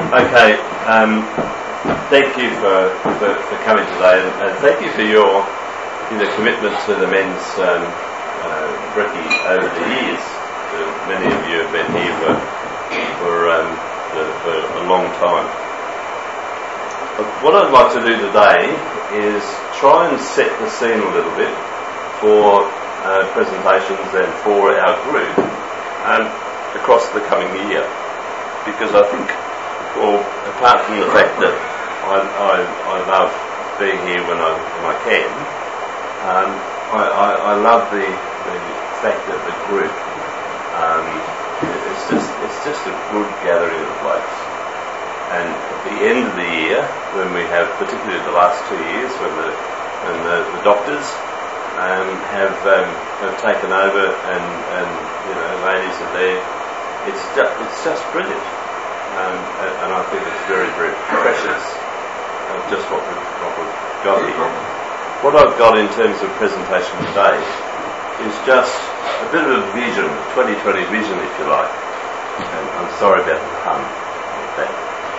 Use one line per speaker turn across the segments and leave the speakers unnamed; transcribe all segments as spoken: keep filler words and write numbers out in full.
Okay, um, thank you for, for, for coming today, and, and thank you for your you know, commitment to the men's um, uh, brekkie over the years. Uh, many of you have been here for for, um, for, for a long time. But what I'd like to do today is try and set the scene a little bit for uh, presentations and for our group um, across the coming year, because I think, well, apart from the fact that I, I, I love being here when I, when I can, um, I, I, I love the, the fact that the group, um, it's just it's just a good gathering of blokes. And at the end of the year, when we have, particularly the last two years, when the when the, the doctors um, have um, have taken over, and, and you know, ladies are there, it's just, it's just brilliant. Um, and I think it's very, very precious of just what we've, what we've got here. What I've got in terms of presentation today is just a bit of a vision, twenty twenty vision, if you like. And I'm sorry about the pun with that.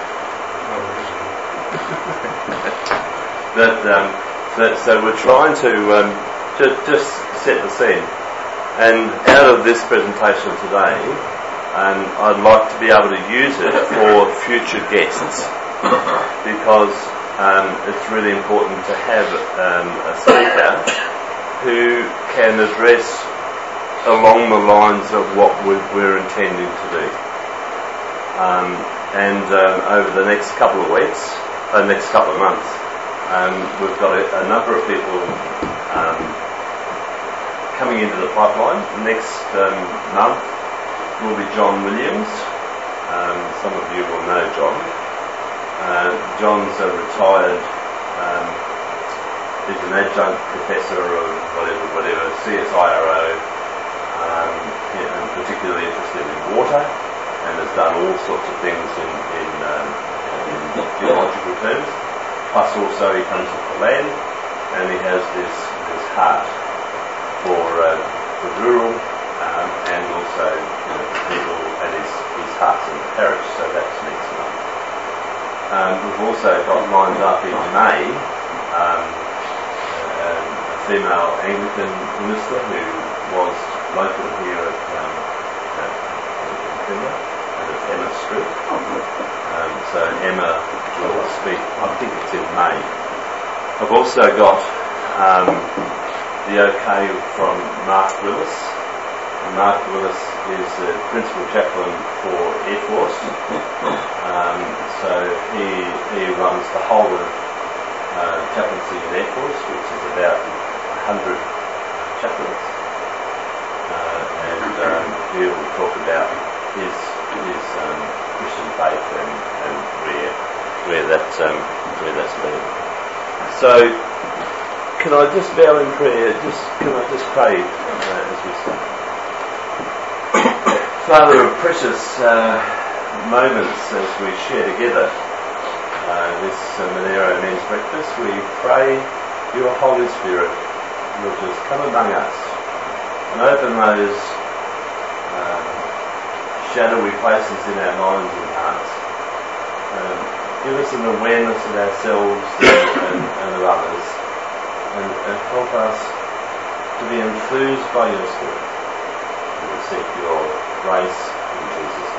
but, um, so, so we're trying to um, just, just set the scene. And out of this presentation today, Um, I'd like to be able to use it for future guests, because um, it's really important to have um, a speaker who can address along the lines of what we're, we're intending to do. Um, and um, over the next couple of weeks, the uh, next couple of months, um, we've got a, a number of people um, coming into the pipeline. Next um, month will be John Williams. Um, some of you will know John. Uh, John's a retired, um, he's an adjunct professor of whatever, whatever, C S I R O, um, yeah, and particularly interested in water, and has done all sorts of things in, in, um, in geological terms. Plus also he comes off the land, and he has this, this heart for, uh, for rural, Um, and also, you know, people and his, his hearts in the parish, so that's next month. Um, we've also got lined up in May um, a, a female Anglican minister who was local here at, um, at, at Emma, at Emma Street. Um, so Emma will speak, I think it's in May. I've also got um, the okay from Mark Willis. Mark Willis is the principal chaplain for Air Force, um, so he he runs the whole of uh, chaplaincy in Air Force, which is about one hundred chaplains, uh, and um, he'll talk about his his um, Christian faith and, and where where that um, where that's been. So, can I just bow in prayer? Just can I just pray uh, as we start? Father, of precious uh, moments as we share together uh, this uh, Monero Men's Breakfast, we pray your Holy Spirit will just come among us and open those uh, shadowy places in our minds and hearts. Um, give us an awareness of ourselves and, and, and of others, and, and help us to be enthused by your Spirit and to seek your grace in Jesus'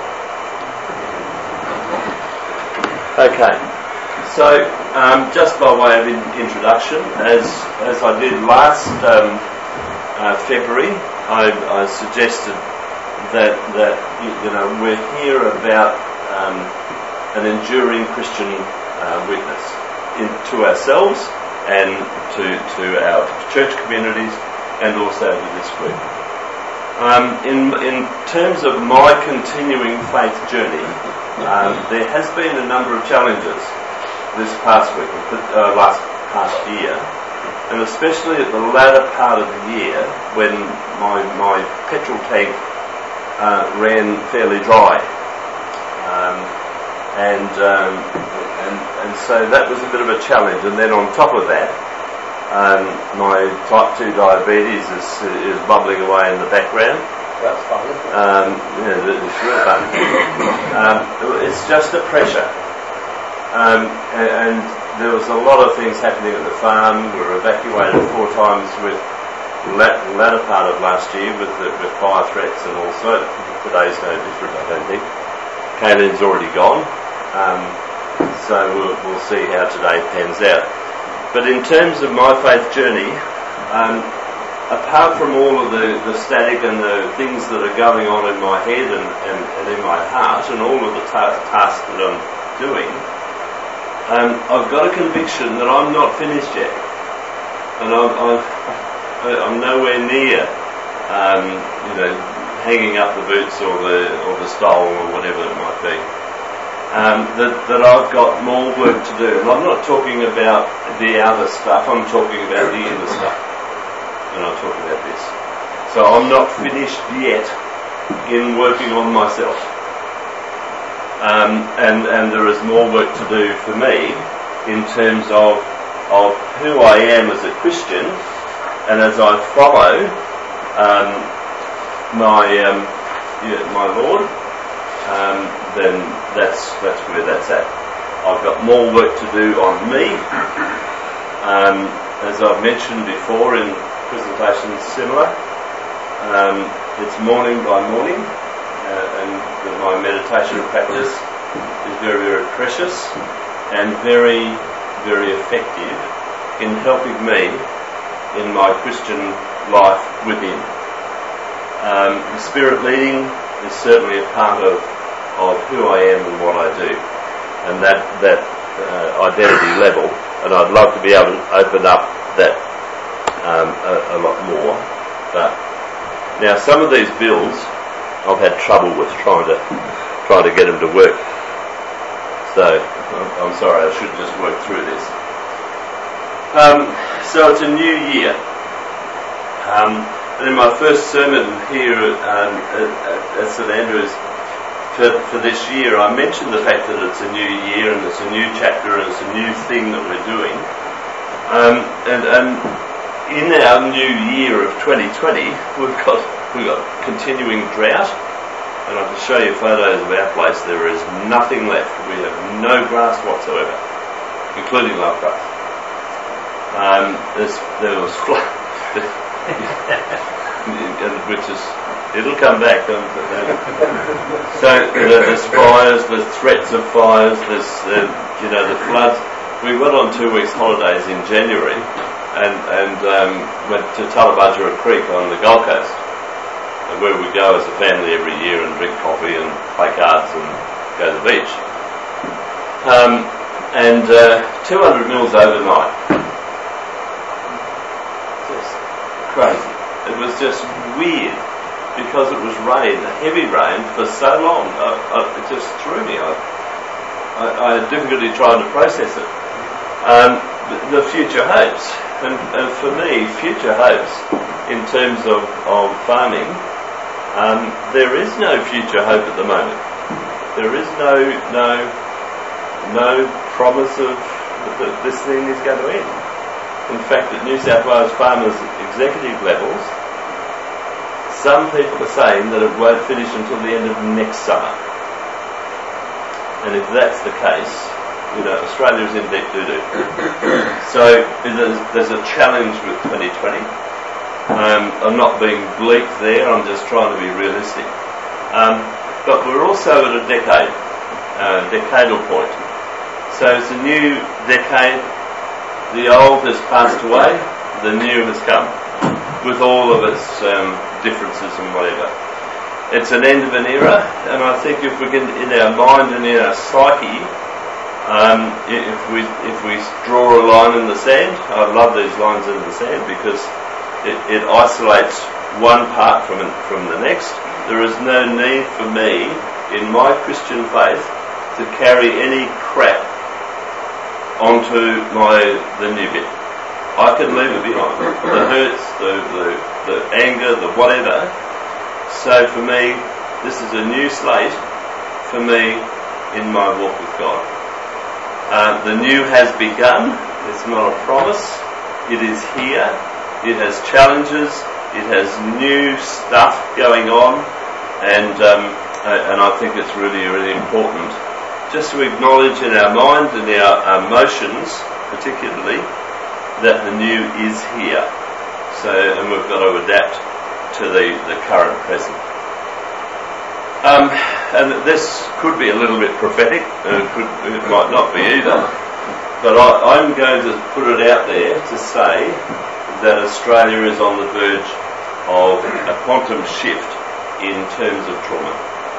name. Okay, so um, just by way of in- introduction, as as I did last um, uh, February, I, I suggested that that you, you know we're here about um, an enduring Christian uh, witness in, to ourselves and to to our church communities and also to this group. Um, in, in terms of my continuing faith journey, um, there has been a number of challenges this past week, uh, last past year, and especially at the latter part of the year when my my petrol tank uh, ran fairly dry, um, and, um, and and so that was a bit of a challenge. And then on top of that, Um, my type two diabetes is, is bubbling away in the background,
That's fun, isn't it?
Um, yeah, it's real fun. um, it's just a pressure. Um, and, and there was a lot of things happening at the farm. We were evacuated four times with the latter part of last year with, the, with fire threats, and also today's no different, I don't think. Caitlin's already gone, um, so we'll, we'll see how today pans out. But in terms of my faith journey, um, apart from all of the, the static and the things that are going on in my head and, and, and in my heart, and all of the ta- tasks that I'm doing, um, I've got a conviction that I'm not finished yet, and I'm, I'm, I'm nowhere near, um, you know, hanging up the boots or the or the stole or whatever it might be. Um, that, that I've got more work to do, and I'm not talking about the outer stuff. I'm talking about the inner stuff. And I'm talking about this. So I'm not finished yet in working on myself. Um, and, and there is more work to do for me in terms of, of who I am as a Christian, and as I follow um, my um, yeah, my Lord, um, then that's that's where that's at. I've got more work to do on me. Um, as I've mentioned before in presentations similar, um, it's morning by morning, uh, and the, my meditation practice is very, very precious and very, very effective in helping me in my Christian life within. Um, the Spirit leading is certainly a part of, of who I am and what I do, and that, that uh, identity level, and I'd love to be able to open up that Um, a, a lot more. But now some of these bills I've had trouble with trying to trying to get them to work. So I'm, I'm sorry, I should just work through this. Um, so it's a new year. Um, and in my first sermon here um, at, at St Andrews for, for this year, I mentioned the fact that it's a new year and it's a new chapter and it's a new thing that we're doing. Um, and and in our new year of twenty twenty, we've got we've got continuing drought, and I can show you photos of our place. There is nothing left. We have no grass whatsoever, including live grass. Um, there was flood, which is it'll come back. So there's fires, there's threats of fires, there's uh, you know the floods. We went on two weeks holidays in January. And, and um, went to Tullabudgera Creek on the Gold Coast, where we go as a family every year and drink coffee and play cards and go to the beach. Um, and uh, two hundred mils overnight. Just crazy. It was just weird because it was rain, heavy rain for so long. I, I, it just threw me. I, I, I had difficulty trying to process it. Um, the, the future hopes. And, and for me, future hopes in terms of, of farming, um, there is no future hope at the moment. There is no no no promise of that this thing is going to end. In fact, at New South Wales farmers' executive levels, some people are saying that it won't finish until the end of next summer. And if that's the case, you know, Australia is in deep doo-doo. So there's, there's a challenge with twenty twenty. Um, I'm not being bleak there, I'm just trying to be realistic. Um, but we're also at a decade, uh, decadal point. So it's a new decade. The old has passed away, the new has come, with all of its um, differences and whatever. It's an end of an era, and I think if we can, in our mind and in our psyche, Um, if we if we draw a line in the sand, I love these lines in the sand because it, it isolates one part from it, from the next. There is no need for me in my Christian faith to carry any crap onto my the new bit. I can leave it behind. The hurts, the, the the anger, the whatever. So for me, this is a new slate for me in my walk with God. Uh, the new has begun. It's not a promise. It is here. It has challenges. It has new stuff going on, and um, and I think it's really, really important just to acknowledge in our mind and our emotions, particularly, that the new is here. So, and we've got to adapt to the, the current present. Um, and this could be a little bit prophetic, and it, could, it might not be either. But I, I'm going to put it out there to say that Australia is on the verge of a quantum shift in terms of trauma.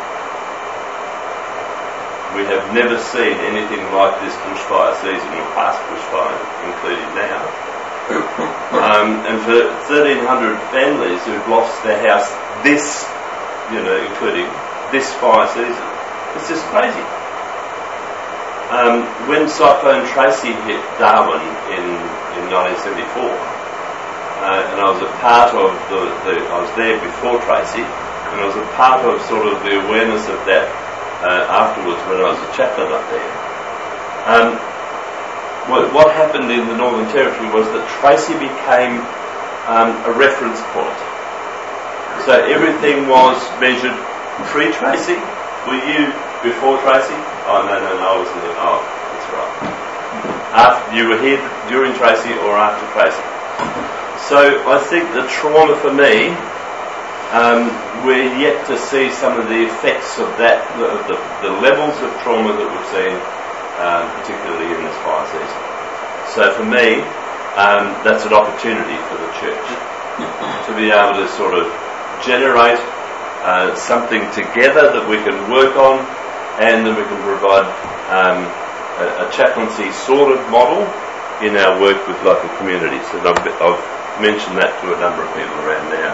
We have never seen anything like this bushfire season, or past bushfire, including now. Um, and for thirteen hundred families who've lost their house this, you know, including this fire season, it's just crazy. Um, when Cyclone Tracy hit Darwin in, in nineteen seventy-four, uh, and I was a part of the, the, I was there before Tracy, and I was a part of sort of the awareness of that uh, afterwards when I was a chaplain up there. Um, what, what happened in the Northern Territory was that Tracy became um, a reference point. So everything was measured pre-Tracy. Were you before Tracy? Oh, no, no, no, I wasn't there. Oh, that's right. After, you were here during Tracy or after Tracy. So I think the trauma for me, um, we're yet to see some of the effects of that, the, the, the levels of trauma that we've seen, um, particularly in this fire season. So for me, um, that's an opportunity for the church to be able to sort of generate uh, something together that we can work on, and that we can provide um, a, a chaplaincy sort of model in our work with local communities. And I've, I've mentioned that to a number of people around now.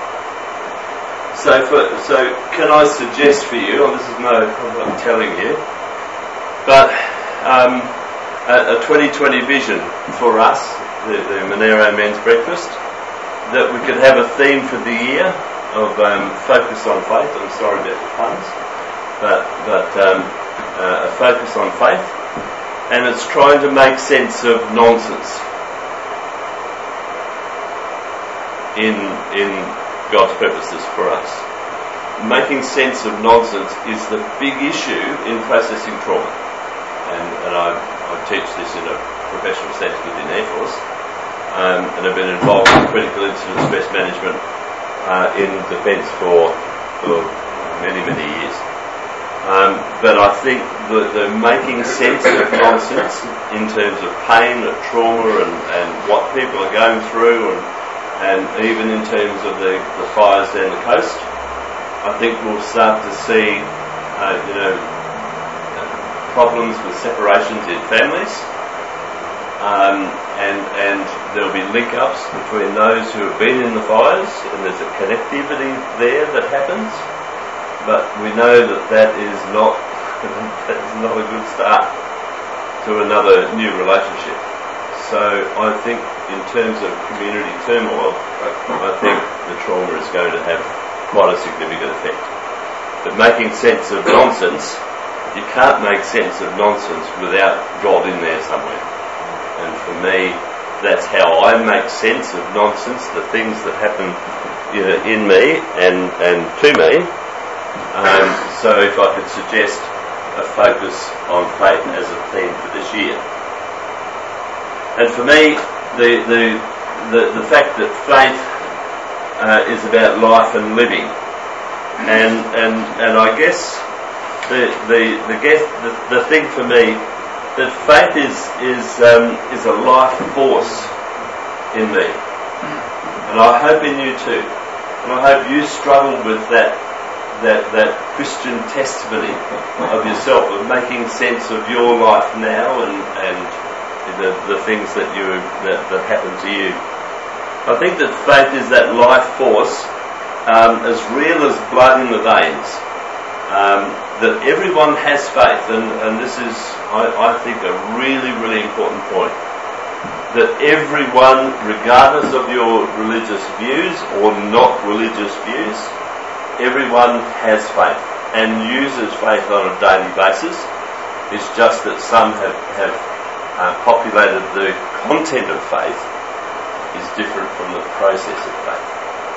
So, for, so can I suggest for you, and this is no problem I'm telling you, but um, a, a twenty twenty vision for us, the, the Monero Men's Breakfast, that we could have a theme for the year of um, focus on faith. I'm sorry about the puns. But, but um, uh, a focus on faith, and it's trying to make sense of nonsense in in God's purposes for us. Making sense of nonsense is the big issue in processing trauma, and, and I, I teach this in a professional sense within Air Force, um, and I've been involved in critical incident stress management uh, in defence for, for many, many years. Um, but I think the, the making sense of nonsense in terms of pain, of trauma, and, and what people are going through, and, and even in terms of the, the fires down the coast, I think we'll start to see, uh, you know, problems with separations in families, um, and and there'll be link-ups between those who have been in the fires, and there's a connectivity there that happens. But we know that that is not that is not a good start to another new relationship. So I think in terms of community turmoil, I think the trauma is going to have quite a significant effect. But making sense of nonsense, you can't make sense of nonsense without God in there somewhere. And for me, that's how I make sense of nonsense, the things that happen, you know, in me and, and to me. Um, so if I could suggest a focus on faith as a theme for this year. And for me, the the the, the fact that faith uh, is about life and living, and and and I guess the the the guess the, the thing for me, that faith is is um, is a life force in me, and I hope in you too, and I hope you struggle with that. That, that Christian testimony of yourself, of making sense of your life now and, and the, the things that you that, that happen to you. I think that faith is that life force, um, as real as blood in the veins. Um, that everyone has faith, and, and this is, I, I think, a really, really important point. That everyone, regardless of your religious views or not religious views, everyone has faith and uses faith on a daily basis. It's just that some have, have uh, populated the content of faith is different from the process of faith.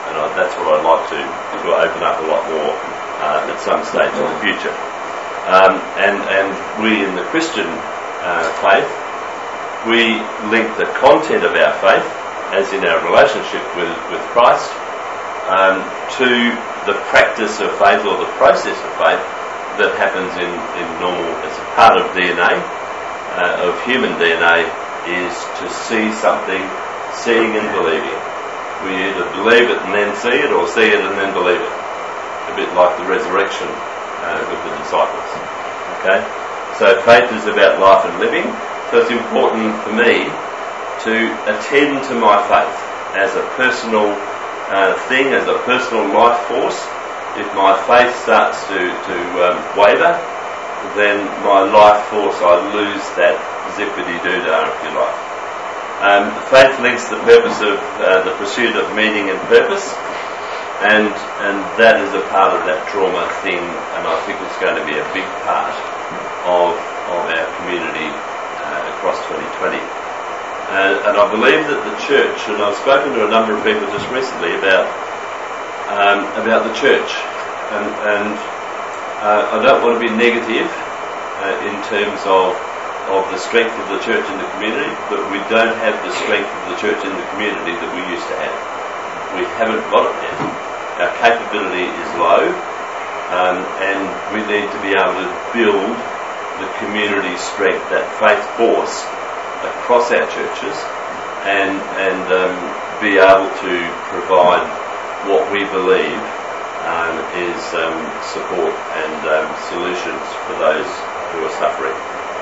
and I, that's what I'd like to, to open up a lot more uh, at some stage in the future. Um, and, and we in the Christian uh, faith, we link the content of our faith, as in our relationship with, with Christ, um, to the practice of faith or the process of faith that happens in, in normal, as a part of D N A, uh, of human D N A, is to see something, seeing and believing. We either believe it and then see it, or see it and then believe it. A bit like the resurrection uh, with the disciples. Okay? So faith is about life and living. So it's important for me to attend to my faith as a personal uh, thing, as a personal life force. If my faith starts to, to um, waver, then my life force, I lose that zippity-doo-dah, if you like. Um, faith links the purpose of uh, the pursuit of meaning and purpose, and and that is a part of that trauma thing, and I think it's going to be a big part of of our community uh, across twenty twenty. Uh, and I believe that the church, and I've spoken to a number of people just recently about um, about the church, and, and uh, I don't want to be negative uh, in terms of of the strength of the church in the community, but we don't have the strength of the church in the community that we used to have. We haven't got it yet. Our capability is low, um, and we need to be able to build the community strength, that faith force across our churches, and and um, be able to provide what we believe um, is um, support and um, solutions for those who are suffering.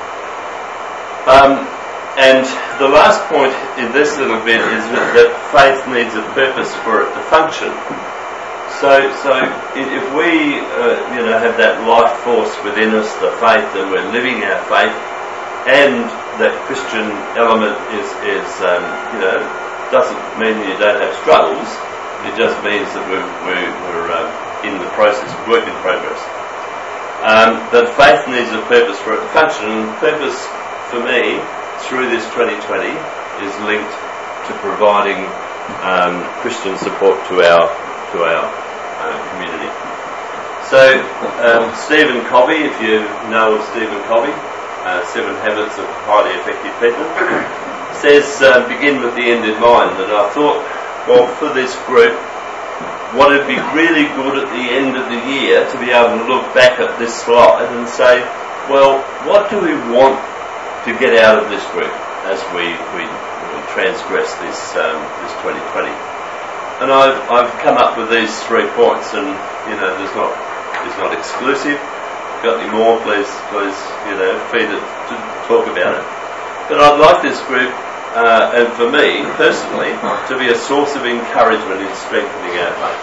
Um, and the last point in this little bit is that, that faith needs a purpose for it to function. So, so if we, uh, you know, have that life force within us, the faith, and we're living our faith, and that Christian element is, is um, you know, doesn't mean you don't have struggles. It just means that we're, we're, we're um, in the process, work in progress. Um, that faith needs a purpose for it to function, and purpose for me through this twenty twenty is linked to providing um, Christian support to our to our uh, community. So um, Stephen Covey, if you know of Stephen Covey, uh, Seven Habits of Highly Effective People, says uh, begin with the end in mind. And I thought, well, for this group, what would be really good at the end of the year to be able to look back at this slide and say, well, what do we want to get out of this group as we, we, we transgress this um, this twenty twenty. And I've I've come up with these three points, and you know, there's not it's not exclusive. Got any more? Please, please, you know, feed it to talk about it. But I'd like this group, uh, and for me personally, to be a source of encouragement in strengthening our faith.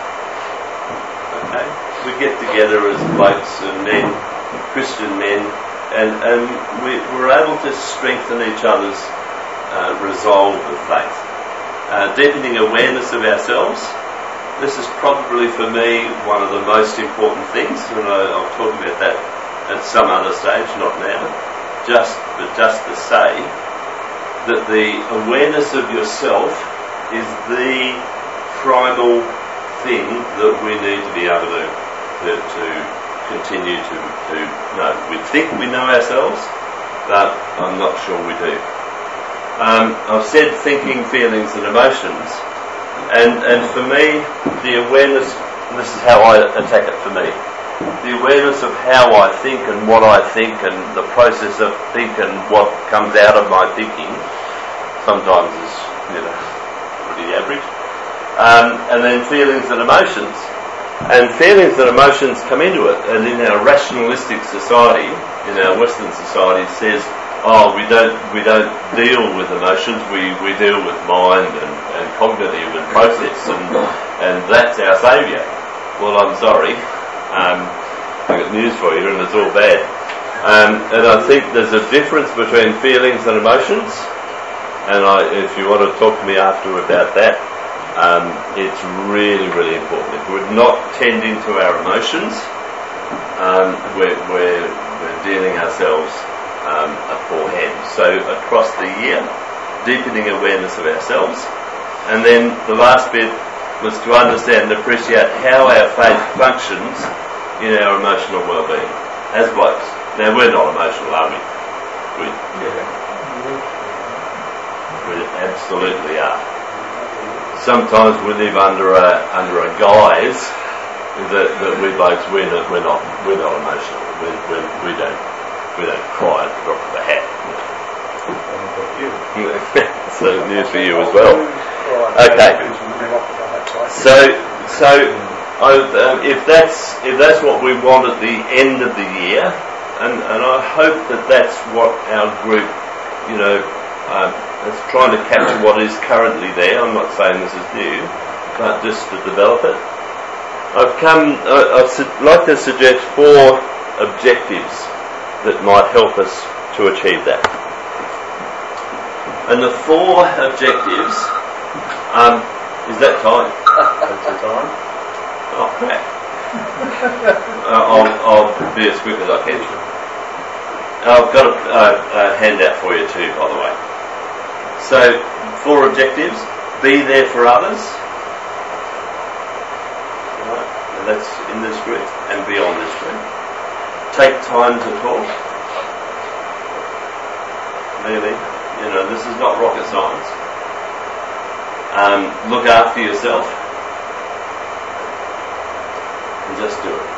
Okay, we get together as blokes and men, Christian men. And, and we, we're able to strengthen each other's uh, resolve of faith. Uh, deepening awareness of ourselves. This is probably for me one of the most important things, and I, I'll talk about that at some other stage, not now. Just, but just to say that the awareness of yourself is the primal thing that we need to be able to to, to continue to, to know. We think we know ourselves, but I'm not sure we do. Um, I've said thinking, feelings and emotions, and, and for me, the awareness, and this is how I attack it for me, the awareness of how I think and what I think and the process of think and what comes out of my thinking sometimes is, you know, pretty average. Um, and then feelings and emotions. And feelings and emotions come into it, and in our rationalistic society, in our Western society, says, "Oh, we don't we don't deal with emotions. We, we deal with mind and, and cognitive and process, and and that's our saviour." Well, I'm sorry, um, I've got news for you, and it's all bad. Um, and I think there's a difference between feelings and emotions. And I, if you want to talk to me after about that. Um, it's really, really important. If we're not tending to our emotions, um, we're, we're, we're dealing ourselves um, a poor hand. So across the year, deepening awareness of ourselves. And then the last bit, was to understand and appreciate how our faith functions in our emotional well-being as blokes. Now, we're not emotional, are we? We, we absolutely are. Sometimes we live under a under a guise that, that we blokes we're not we're not we're not emotional. We we, we don't we don't cry at the drop of a hat. So news for you as well. Okay. So so I, um, if that's if that's what we want at the end of the year, and and I hope that that's what our group, you know. Um, It's trying to capture what is currently there. I'm not saying this is new, but just to develop it. I've come. Uh, I'd su- like to suggest four objectives that might help us to achieve that. And the four objectives. Um, is that time?
That's the time.
Oh crap! uh, I'll, I'll be as quick as I can. I've got a, a, a handout for you too, by the way. So, four objectives. Be there for others. Right. And that's in this group and beyond this group. Take time to talk. Really. You know, this is not rocket science. Um, look after yourself. And just do it.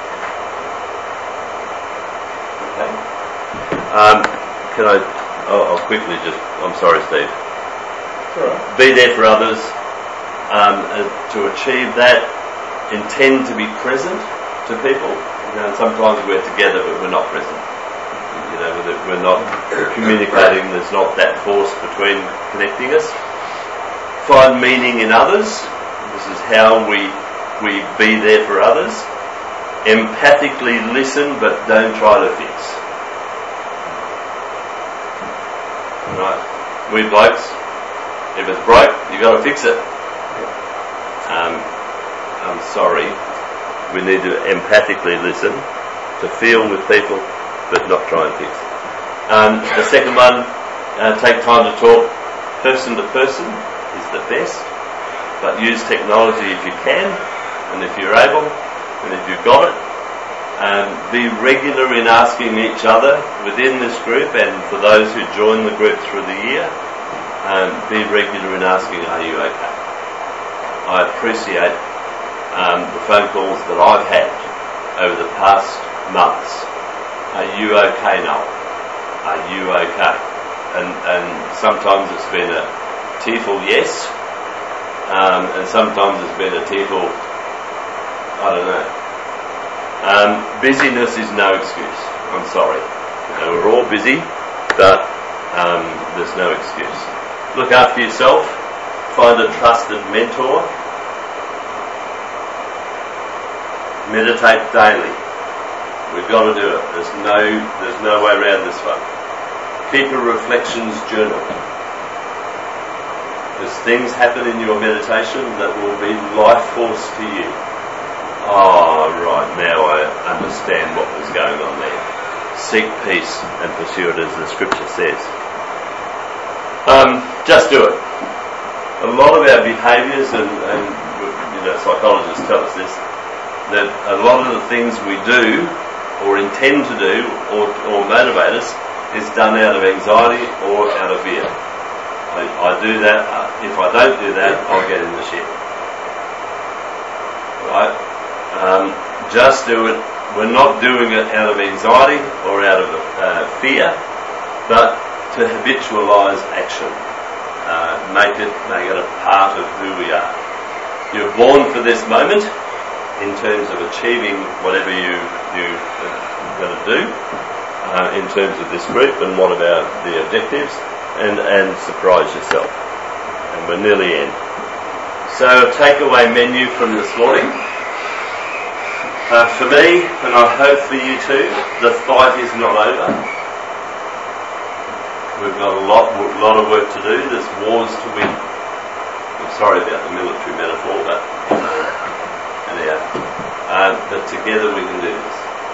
Okay. Um, can I... Oh, I'll quickly just... I'm sorry, Steve.
Right.
Be there for others. Um, uh, to achieve that, intend to be present to people. You know, sometimes we're together, but we're not present. You know, we're not communicating. There's not that force between connecting us. Find meaning in others. This is how we we be there for others. Empathically listen, but don't try to fix. Right, we blokes. If it's broke, you got to fix it. Um, I'm sorry. We need to empathically listen, to feel with people, but not try and fix. Um, the second one, uh, take time to talk. Person to person is the best, but use technology if you can, and if you're able, and if you've got it. Um, be regular in asking each other within this group, and for those who join the group through the year. Um, be regular in asking, are you okay? I appreciate um, the phone calls that I've had over the past months. Are you okay, Noel? Are you okay? And, and sometimes it's been a tearful yes, um, and sometimes it's been a tearful, I don't know. Um, busyness is no excuse. I'm sorry. You know, we're all busy, but um, there's no excuse. Look after yourself. Find a trusted mentor. Meditate daily. We've got to do it. There's no, there's no way around this one. Keep a reflections journal. Because things happen in your meditation that will be life force to you. Oh, right, now I understand what was going on there. Seek peace and pursue it as the scripture says. Um, just do it. A lot of our behaviours, and, and you know, psychologists tell us this, that a lot of the things we do or intend to do or, or motivate us is done out of anxiety or out of fear. I, I do that. Uh, if I don't do that, I'll get in the shit. Right? Um, just do it. We're not doing it out of anxiety or out of uh, fear, but to habitualise action. Uh, make it, make it a part of who we are. You're born for this moment in terms of achieving whatever you, you are going to do uh, in terms of this group and what about the objectives, and, and surprise yourself. And we're nearly in. So a takeaway menu from this morning. Uh, for me, and I hope for you too, the fight is not over. We've got a lot, lot of work to do. There's wars to win. I'm sorry about the military metaphor, but anyhow, uh, but together we can do this.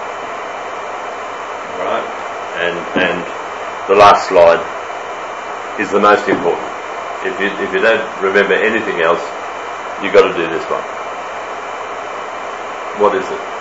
All right, and and the last slide is the most important. If you if you don't remember anything else, you've got to do this one. What is it?